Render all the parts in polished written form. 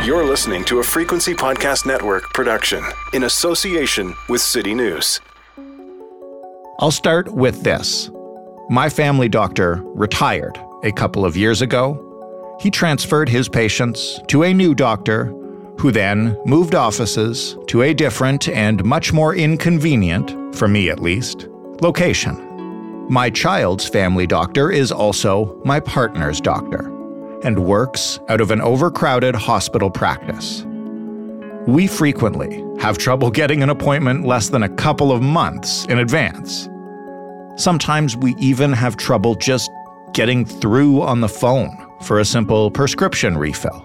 You're listening to a Frequency Podcast Network production in association with City News. I'll start with this. My family doctor retired a couple of years ago. He transferred his patients to a new doctor who then moved offices to a different and much more inconvenient, for me at least, location. My child's family doctor is also my partner's doctor and works out of an overcrowded hospital practice. We frequently have trouble getting an appointment less than a couple of months in advance. Sometimes we even have trouble just getting through on the phone for a simple prescription refill.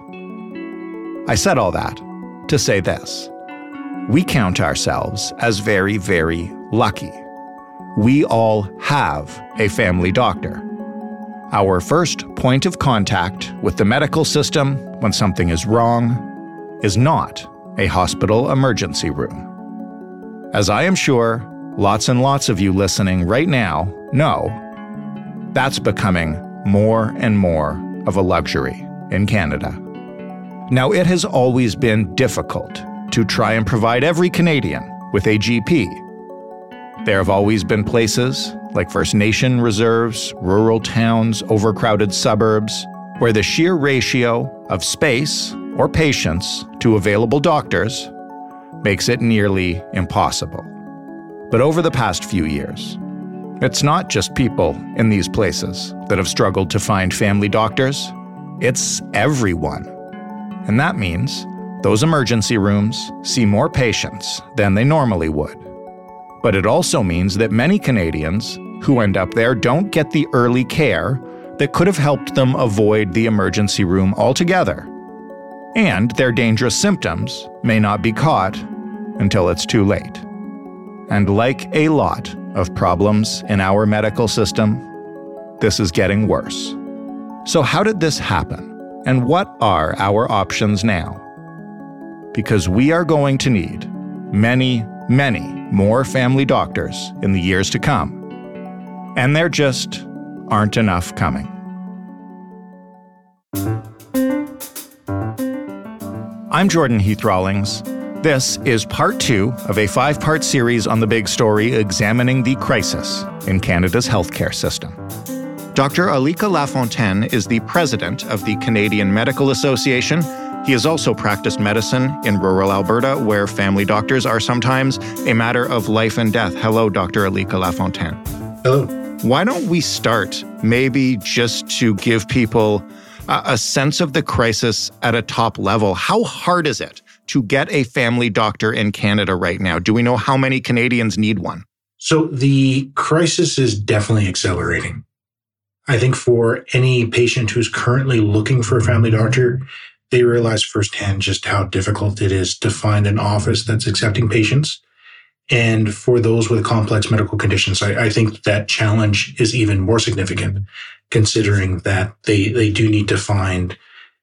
I said all that to say this. We count ourselves as very, very lucky. We all have a family doctor. Our first point of contact with the medical system when something is wrong is not a hospital emergency room. As I am sure lots and lots of you listening right now know, that's becoming more and more of a luxury in Canada. Now, it has always been difficult to try and provide every Canadian with a GP. There have always been places like First Nation reserves, rural towns, overcrowded suburbs, where the sheer ratio of space or patients to available doctors makes it nearly impossible. But over the past few years, it's not just people in these places that have struggled to find family doctors, it's everyone. And that means those emergency rooms see more patients than they normally would. But it also means that many Canadians who end up there don't get the early care that could have helped them avoid the emergency room altogether. And their dangerous symptoms may not be caught until it's too late. And like a lot of problems in our medical system, this is getting worse. So how did this happen? And what are our options now? Because we are going to need many, many more family doctors in the years to come. And there just aren't enough coming. I'm Jordan Heath Rawlings. This is part 2 of a 5-part series on the big story examining the crisis in Canada's healthcare system. Dr. Alika Lafontaine is the president of the Canadian Medical Association. He has also practiced medicine in rural Alberta, where family doctors are sometimes a matter of life and death. Hello, Dr. Alika Lafontaine. Hello. Why don't we start maybe just to give people a sense of the crisis at a top level? How hard is it to get a family doctor in Canada right now? Do we know how many Canadians need one? So the crisis is definitely accelerating. I think for any patient who's currently looking for a family doctor, they realize firsthand just how difficult it is to find an office that's accepting patients. And for those with complex medical conditions, I think that challenge is even more significant, considering that they do need to find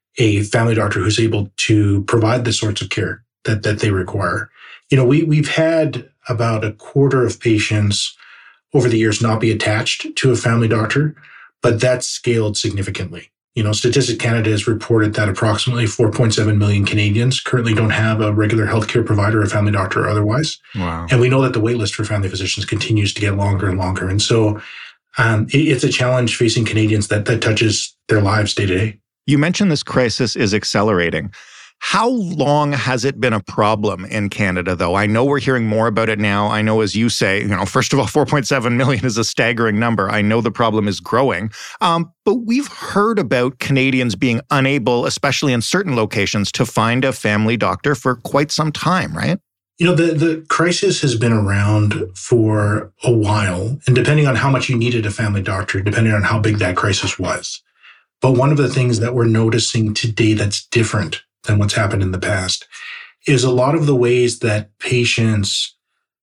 a family doctor who's able to provide the sorts of care that they require. You know, we've had about a quarter of patients over the years not be attached to a family doctor, but that's scaled significantly. You know, Statistics Canada has reported that approximately 4.7 million Canadians currently don't have a regular healthcare provider, a family doctor or otherwise. Wow. And we know that the wait list for family physicians continues to get longer and longer. And so it's a challenge facing Canadians that touches their lives day to day. You mentioned this crisis is accelerating. How long has it been a problem in Canada, though? I know we're hearing more about it now. I know, as you say, first of all, 4.7 million is a staggering number. I know the problem is growing. But we've heard about Canadians being unable, especially in certain locations, to find a family doctor for quite some time, right? You know, the crisis has been around for a while, and depending on how much you needed a family doctor, depending on how big that crisis was. But one of the things that we're noticing today that's different than what's happened in the past is a lot of the ways that patients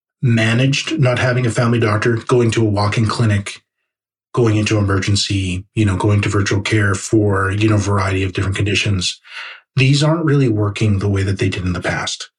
managed not having a family doctor, going to a walk-in clinic, going into emergency, going to virtual care for, a variety of different conditions. These aren't really working the way that they did in the past.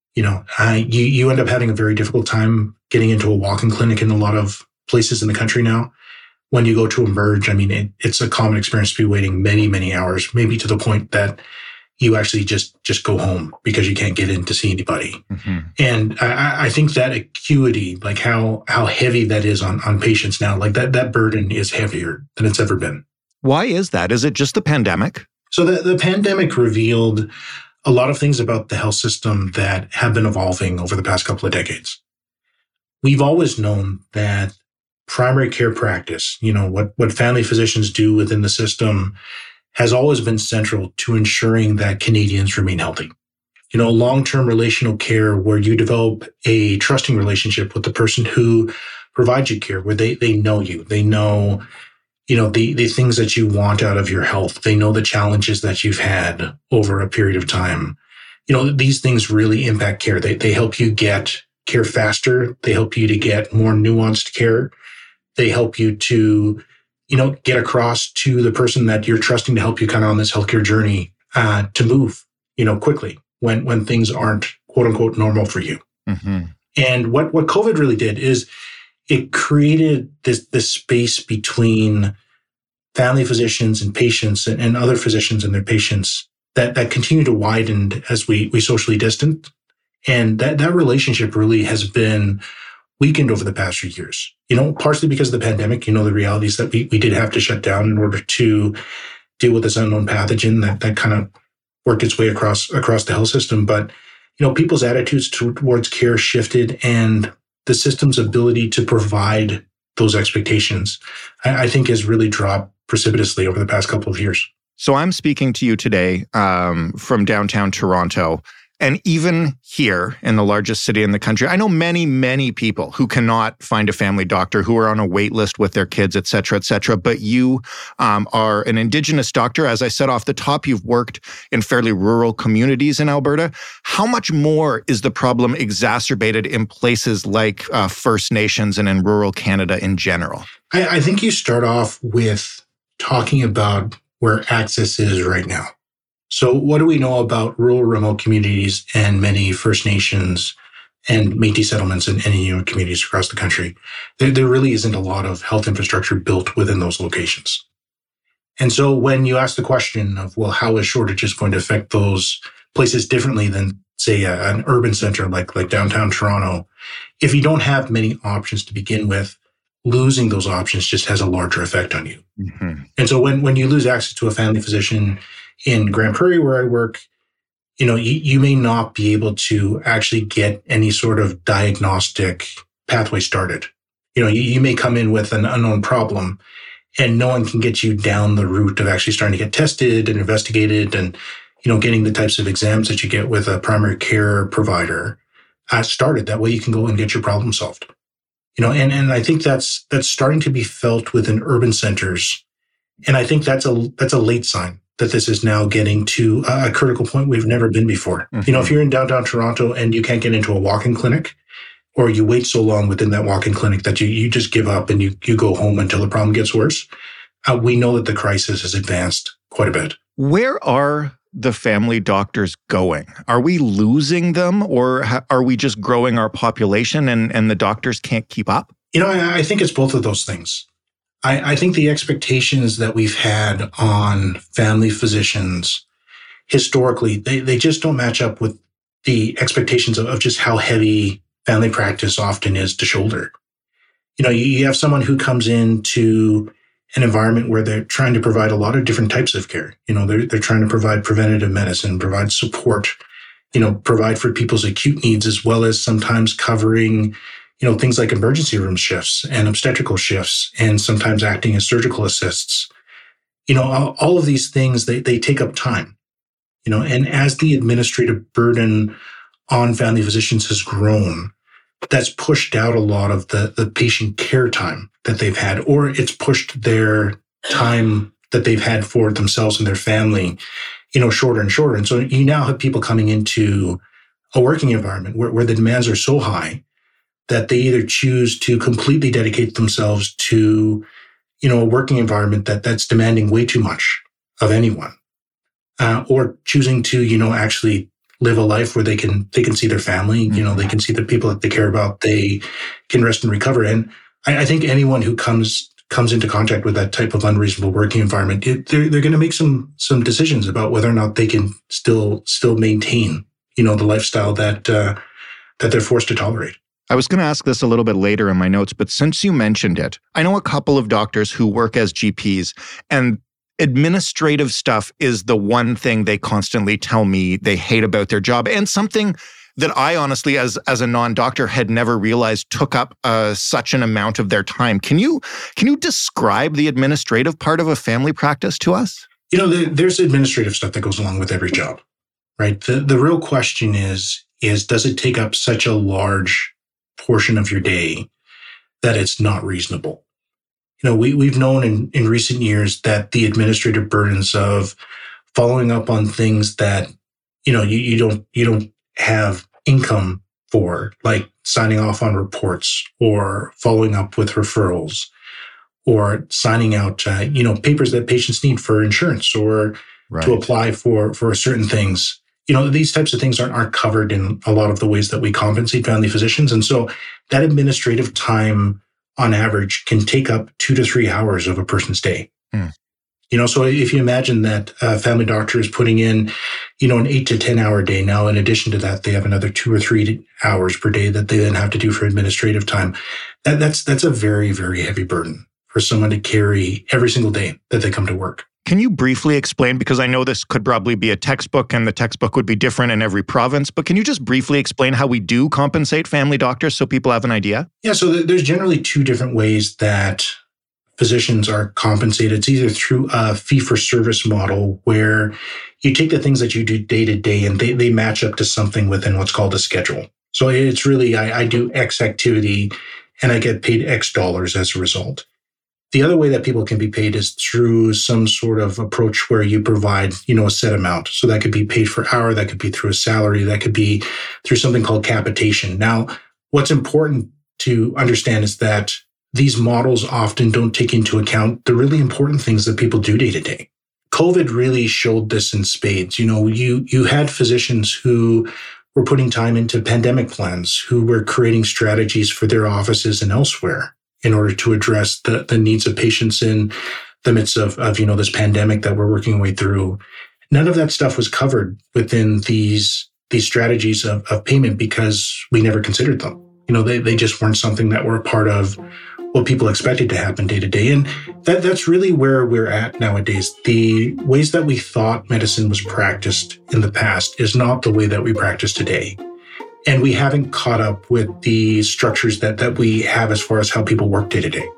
You end up having a very difficult time getting into a walk-in clinic in a lot of places in the country now. When you go to Emerge, it's a common experience to be waiting many, many hours, maybe to the point that, you actually just go home because you can't get in to see anybody. Mm-hmm. And I think that acuity, like how heavy that is on patients now, like that burden is heavier than it's ever been. Why is that? Is it just the pandemic? So the pandemic revealed a lot of things about the health system that have been evolving over the past couple of decades. We've always known that primary care practice, what family physicians do within the system, has always been central to ensuring that Canadians remain healthy. Long-term relational care where you develop a trusting relationship with the person who provides you care, where they know you, they know, the things that you want out of your health. They know the challenges that you've had over a period of time. These things really impact care. They help you get care faster. They help you to get more nuanced care. They help you to, get across to the person that you're trusting to help you kind of on this healthcare journey, to move, quickly when things aren't quote unquote normal for you. Mm-hmm. And what COVID really did is it created this space between family physicians and patients and other physicians and their patients that continue to widen as we socially distant. And that relationship really has been weakened over the past few years, partially because of the pandemic, the realities that we did have to shut down in order to deal with this unknown pathogen that kind of worked its way across the health system. But, people's attitudes towards care shifted, and the system's ability to provide those expectations, I think, has really dropped precipitously over the past couple of years. So I'm speaking to you today from downtown Toronto. And even here in the largest city in the country, I know many, many people who cannot find a family doctor, who are on a wait list with their kids, et cetera, et cetera. But you are an Indigenous doctor. As I said off the top, you've worked in fairly rural communities in Alberta. How much more is the problem exacerbated in places like First Nations and in rural Canada in general? I think you start off with talking about where access is right now. So what do we know about rural, remote communities and many First Nations and Métis settlements and Inuit communities across the country? There really isn't a lot of health infrastructure built within those locations. And so when you ask the question of, well, how is shortages going to affect those places differently than, say, an urban center like downtown Toronto, if you don't have many options to begin with, losing those options just has a larger effect on you. Mm-hmm. And so when you lose access to a family physician in Grand Prairie, where I work, you may not be able to actually get any sort of diagnostic pathway started. You may come in with an unknown problem and no one can get you down the route of actually starting to get tested and investigated and, getting the types of exams that you get with a primary care provider started. That way you can go and get your problem solved. And I think that's starting to be felt within urban centers. And I think that's a late sign that this is now getting to a critical point we've never been before. Mm-hmm. If you're in downtown Toronto and you can't get into a walk-in clinic, or you wait so long within that walk-in clinic that you just give up and you go home until the problem gets worse, we know that the crisis has advanced quite a bit. Where are the family doctors going? Are we losing them, or are we just growing our population and the doctors can't keep up? I think it's both of those things. I think the expectations that we've had on family physicians historically, they just don't match up with the expectations of just how heavy family practice often is to shoulder. You have someone who comes into an environment where they're trying to provide a lot of different types of care. They're trying to provide preventative medicine, provide support, provide for people's acute needs, as well as sometimes covering things like emergency room shifts and obstetrical shifts, and sometimes acting as surgical assists. All of these things, they take up time, and as the administrative burden on family physicians has grown, that's pushed out a lot of the patient care time that they've had, or it's pushed their time that they've had for themselves and their family, shorter and shorter. And so you now have people coming into a working environment where the demands are so high that they either choose to completely dedicate themselves to, a working environment that's demanding way too much of anyone, or choosing to, actually live a life where they can see their family, they can see the people that they care about, they can rest and recover. And I think anyone who comes comes into contact with that type of unreasonable working environment, they're going to make some decisions about whether or not they can still maintain, the lifestyle that they're forced to tolerate. I was going to ask this a little bit later in my notes, but since you mentioned it, I know a couple of doctors who work as GPs, and administrative stuff is the one thing they constantly tell me they hate about their job, and something that I honestly, as a non-doctor, had never realized took up such an amount of their time. Can you describe the administrative part of a family practice to us? There's administrative stuff that goes along with every job, right? The real question is does it take up such a large portion of your day that it's not reasonable? We've known in recent years that the administrative burdens of following up on things that, you don't have income for, like signing off on reports or following up with referrals or signing out, papers that patients need for insurance or to apply for certain things. These types of things aren't covered in a lot of the ways that we compensate family physicians. And so that administrative time on average can take up 2 to 3 hours of a person's day. So if you imagine that a family doctor is putting in, an 8 to 10 hour day. Now, in addition to that, they have another 2 or 3 hours per day that they then have to do for administrative time. That's a very, very heavy burden for someone to carry every single day that they come to work. Can you briefly explain, because I know this could probably be a textbook and the textbook would be different in every province, but can you just briefly explain how we do compensate family doctors so people have an idea? Yeah, so there's generally 2 different ways that physicians are compensated. It's either through a fee-for-service model where you take the things that you do day to day and they match up to something within what's called a schedule. So it's really, I do X activity and I get paid X dollars as a result. The other way that people can be paid is through some sort of approach where you provide, a set amount. So that could be paid per hour, that could be through a salary, that could be through something called capitation. Now, what's important to understand is that these models often don't take into account the really important things that people do day to day. COVID really showed this in spades. You had physicians who were putting time into pandemic plans, who were creating strategies for their offices and elsewhere in order to address the needs of patients in the midst of this pandemic that we're working our way through. None of that stuff was covered within these strategies of payment because we never considered them. They just weren't something that were a part of what people expected to happen day to day. And that's really where we're at nowadays. The ways that we thought medicine was practiced in the past is not the way that we practice today. And we haven't caught up with the structures that we have as far as how people work day to day.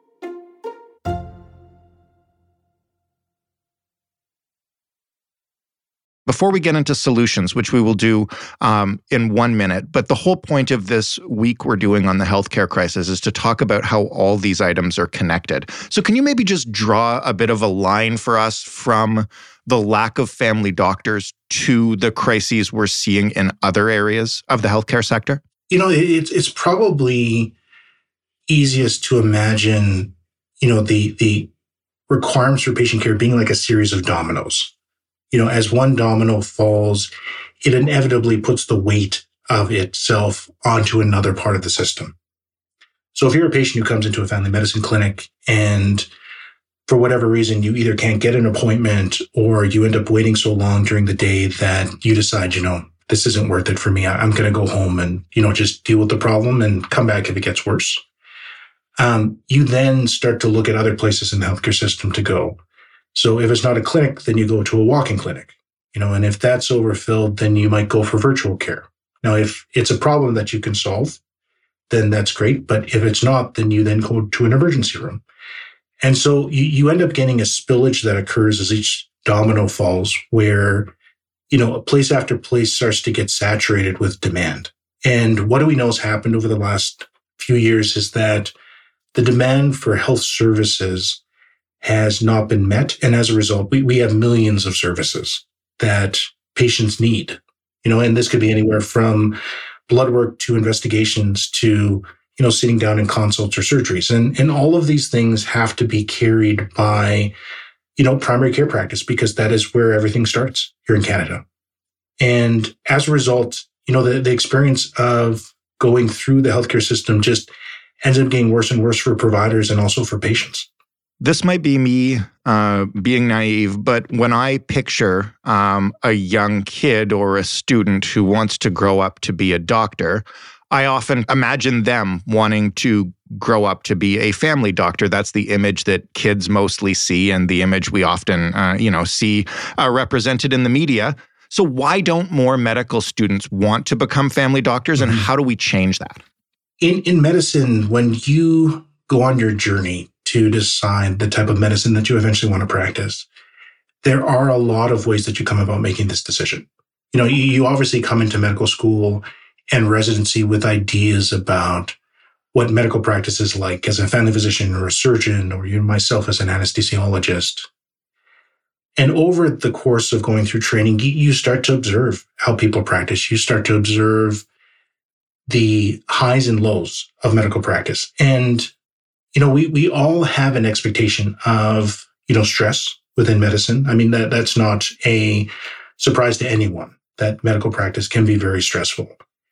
Before we get into solutions, which we will do in 1 minute, but the whole point of this week we're doing on the healthcare crisis is to talk about how all these items are connected. So can you maybe just draw a bit of a line for us from the lack of family doctors to the crises we're seeing in other areas of the healthcare sector? It's probably easiest to imagine, the requirements for patient care being like a series of dominoes. As one domino falls, it inevitably puts the weight of itself onto another part of the system. So if you're a patient who comes into a family medicine clinic and for whatever reason, you either can't get an appointment or you end up waiting so long during the day that you decide, this isn't worth it for me. I'm going to go home and, just deal with the problem and come back if it gets worse. You then start to look at other places in the healthcare system to go. So if it's not a clinic, then you go to a walk-in clinic, and if that's overfilled, then you might go for virtual care. Now, if it's a problem that you can solve, then that's great. But if it's not, then you then go to an emergency room. And so you end up getting a spillage that occurs as each domino falls where, place after place starts to get saturated with demand. And what do we know has happened over the last few years is that the demand for health services has not been met. And as a result, we have millions of services that patients need, and this could be anywhere from blood work to investigations to, sitting down in consults or surgeries. And all of these things have to be carried by, primary care practice because that is where everything starts here in Canada. And as a result, the experience of going through the healthcare system just ends up getting worse and worse for providers and also for patients. This might be me being naive, but when I picture a young kid or a student who wants to grow up to be a doctor, I often imagine them wanting to grow up to be a family doctor. That's the image that kids mostly see and the image we often, see represented in the media. So why don't more medical students want to become family doctors, and how do we change that? In medicine, when you go on your journey to decide the type of medicine that you eventually want to practice, there are a lot of ways that you come about making this decision. You obviously come into medical school and residency with ideas about what medical practice is like as a family physician or a surgeon, or myself as an anesthesiologist. And over the course of going through training, you start to observe how people practice. You start to observe the highs and lows of medical practice. And, we all have an expectation of, stress within medicine. I mean, that's not a surprise to anyone that medical practice can be very stressful.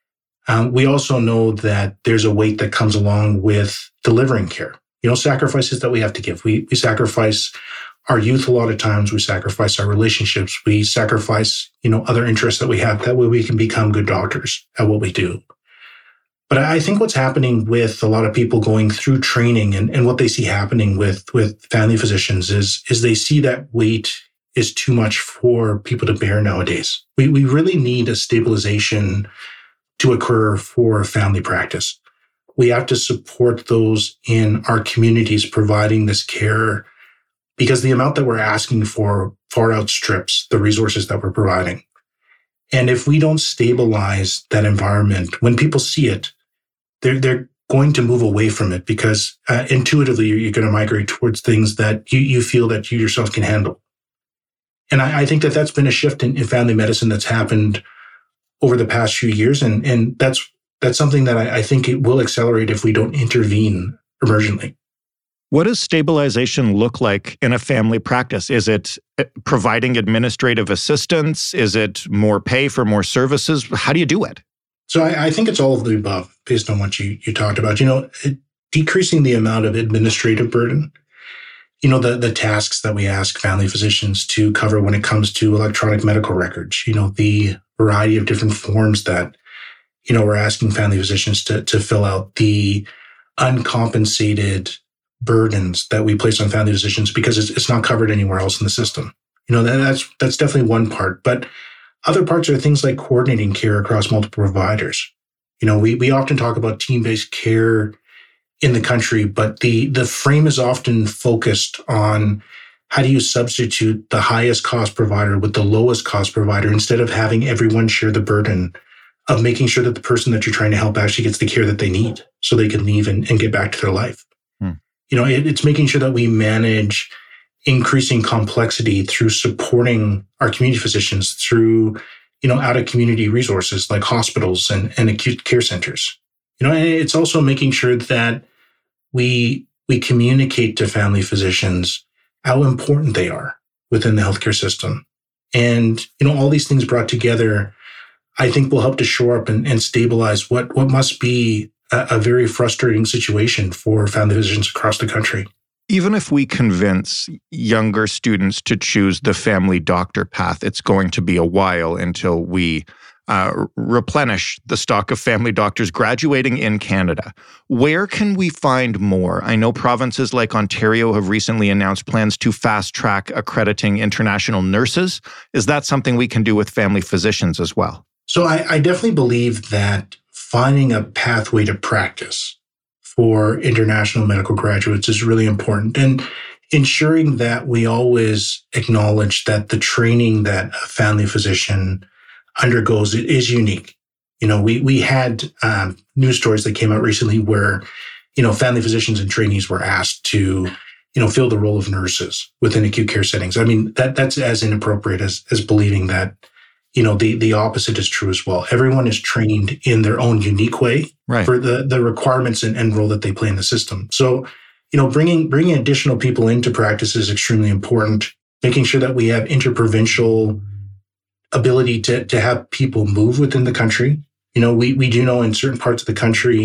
We also know that there's a weight that comes along with delivering care. Sacrifices that we have to give. We sacrifice our youth a lot of times. We sacrifice our relationships. We sacrifice, other interests that we have. That way we can become good doctors at what we do. But I think what's happening with a lot of people going through training and what they see happening with family physicians is they see that weight is too much for people to bear nowadays. We really need a stabilization to occur for family practice. We have to support those in our communities providing this care, because the amount that we're asking for far outstrips the resources that we're providing. And if we don't stabilize that environment, when people see it, they're going to move away from it, because intuitively you're going to migrate towards things that you feel that you yourself can handle. And I think that that's been a shift in family medicine that's happened over the past few years. And that's something that I think it will accelerate if we don't intervene emergently. What does stabilization look like in a family practice? Is it providing administrative assistance? Is it more pay for more services? How do you do it? So I think it's all of the above, based on what you talked about. Decreasing the amount of administrative burden, the tasks that we ask family physicians to cover when it comes to electronic medical records, the variety of different forms that, we're asking family physicians to fill out, the uncompensated burdens that we place on family physicians because it's not covered anywhere else in the system. That's definitely one part. But other parts are things like coordinating care across multiple providers. We often talk about team-based care in the country, but the frame is often focused on how do you substitute the highest cost provider with the lowest cost provider, instead of having everyone share the burden of making sure that the person that you're trying to help actually gets the care that they need so they can leave and get back to their life. It's making sure that we manage increasing complexity through supporting our community physicians through, out of community resources like hospitals and acute care centers. And it's also making sure that we communicate to family physicians how important they are within the healthcare system. And, all these things brought together, I think will help to shore up and stabilize what must be a very frustrating situation for family physicians across the country. Even if we convince younger students to choose the family doctor path, it's going to be a while until we replenish the stock of family doctors graduating in Canada. Where can we find more? I know provinces like Ontario have recently announced plans to fast-track accrediting international nurses. Is that something we can do with family physicians as well? So I definitely believe that finding a pathway to practice for international medical graduates is really important, and ensuring that we always acknowledge that the training that a family physician undergoes is unique. We had news stories that came out recently where, family physicians and trainees were asked to, fill the role of nurses within acute care settings. I mean, that's as inappropriate as believing that, the opposite is true as well. Everyone is trained in their own unique way for the requirements and role that they play in the system. So, bringing additional people into practice is extremely important. Making sure that we have interprovincial ability to have people move within the country. We do know in certain parts of the country,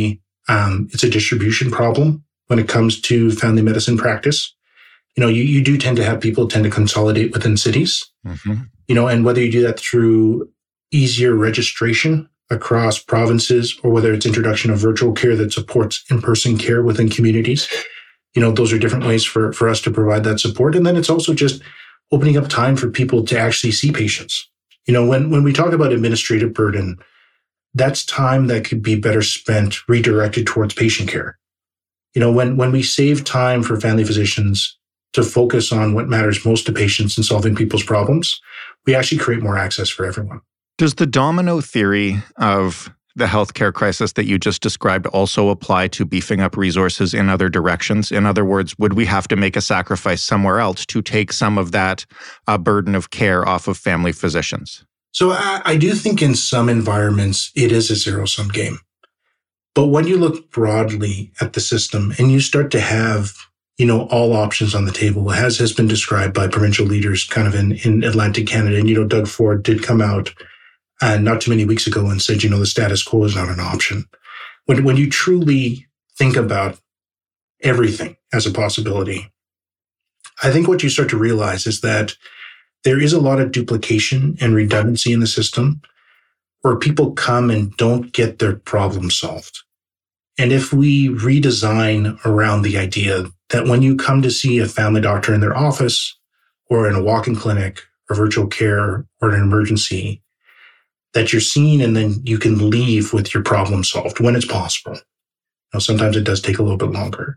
It's a distribution problem when it comes to family medicine practice. You do tend to consolidate within cities, and whether you do that through easier registration across provinces or whether it's introduction of virtual care that supports in-person care within communities, those are different ways for us to provide that support. And then it's also just opening up time for people to actually see patients. When we talk about administrative burden, that's time that could be better spent redirected towards patient care. When we save time for family physicians to focus on what matters most to patients and solving people's problems, we actually create more access for everyone. Does the domino theory of the healthcare crisis that you just described also apply to beefing up resources in other directions? In other words, would we have to make a sacrifice somewhere else to take some of that burden of care off of family physicians? So I do think in some environments, it is a zero-sum game. But when you look broadly at the system and you start to have, all options on the table, as has been described by provincial leaders kind of in Atlantic Canada. And, Doug Ford did come out not too many weeks ago and said, the status quo is not an option. When you truly think about everything as a possibility, I think what you start to realize is that there is a lot of duplication and redundancy in the system where people come and don't get their problem solved. And if we redesign around the idea that when you come to see a family doctor in their office or in a walk-in clinic or virtual care or an emergency, that you're seen and then you can leave with your problem solved when it's possible. Sometimes it does take a little bit longer.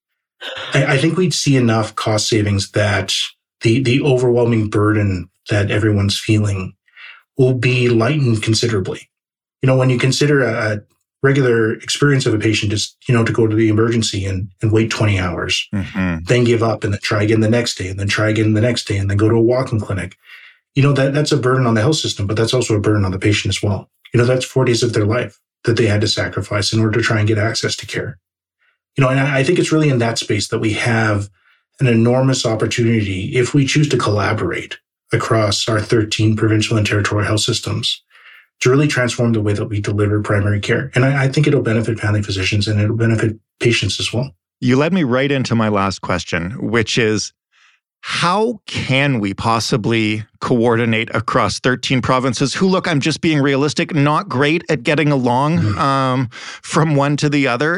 I think we'd see enough cost savings that the overwhelming burden that everyone's feeling will be lightened considerably. When you consider a regular experience of a patient is, to go to the emergency and wait 20 hours, then give up and then try again the next day and then try again the next day and then go to a walk-in clinic. That's a burden on the health system, but that's also a burden on the patient as well. That's 4 days of their life that they had to sacrifice in order to try and get access to care. And I think it's really in that space that we have an enormous opportunity if we choose to collaborate across our 13 provincial and territorial health systems to really transform the way that we deliver primary care. And I think it'll benefit family physicians and it'll benefit patients as well. You led me right into my last question, which is, how can we possibly coordinate across 13 provinces who, look, I'm just being realistic, not great at getting along from one to the other.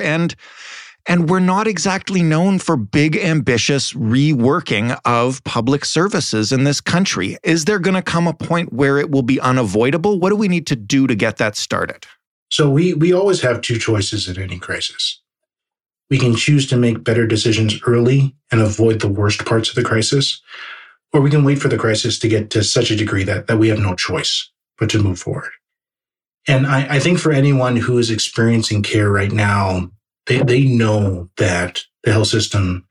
And we're not exactly known for big, ambitious reworking of public services in this country. Is there going to come a point where it will be unavoidable? What do we need to do to get that started? So we always have two choices in any crisis. We can choose to make better decisions early and avoid the worst parts of the crisis, or we can wait for the crisis to get to such a degree that we have no choice but to move forward. And I think for anyone who is experiencing care right now, they know that the health system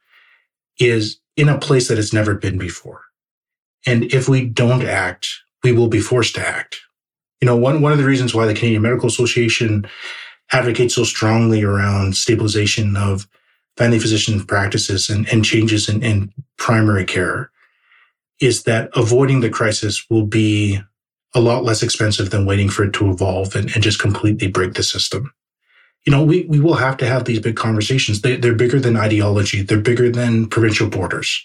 is in a place that it's never been before. And if we don't act, we will be forced to act. One of the reasons why the Canadian Medical Association advocates so strongly around stabilization of family physician practices and changes in primary care is that avoiding the crisis will be a lot less expensive than waiting for it to evolve and just completely break the system. We will have to have these big conversations. They're bigger than ideology. They're bigger than provincial borders.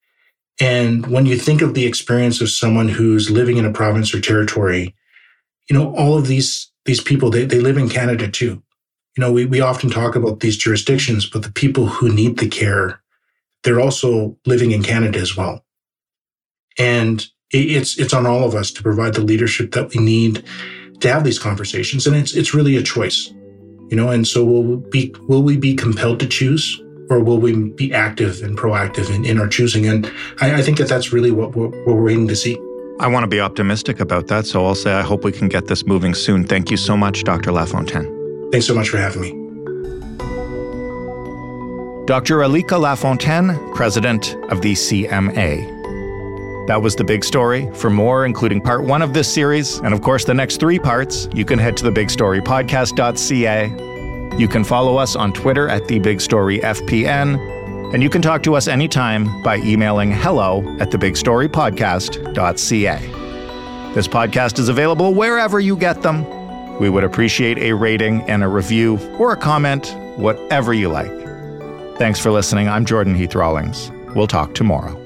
And when you think of the experience of someone who's living in a province or territory, all of these people, they live in Canada too. We often talk about these jurisdictions, but the people who need the care, they're also living in Canada as well. And it's on all of us to provide the leadership that we need to have these conversations. And it's really a choice. And so will we be compelled to choose, or will we be active and proactive in our choosing? And I think that's really what we're waiting to see. I want to be optimistic about that, so I'll say I hope we can get this moving soon. Thank you so much, Dr. Lafontaine. Thanks so much for having me. Dr. Alika Lafontaine, president of the CMA. That was The Big Story. For more, including part 1 of this series, and of course the next 3 parts, you can head to thebigstorypodcast.ca. You can follow us on Twitter at TheBigStoryFPN, and you can talk to us anytime by emailing hello@thebigstorypodcast.ca. This podcast is available wherever you get them. We would appreciate a rating and a review or a comment whatever you like. Thanks for listening. I'm Jordan Heath Rawlings. We'll talk tomorrow.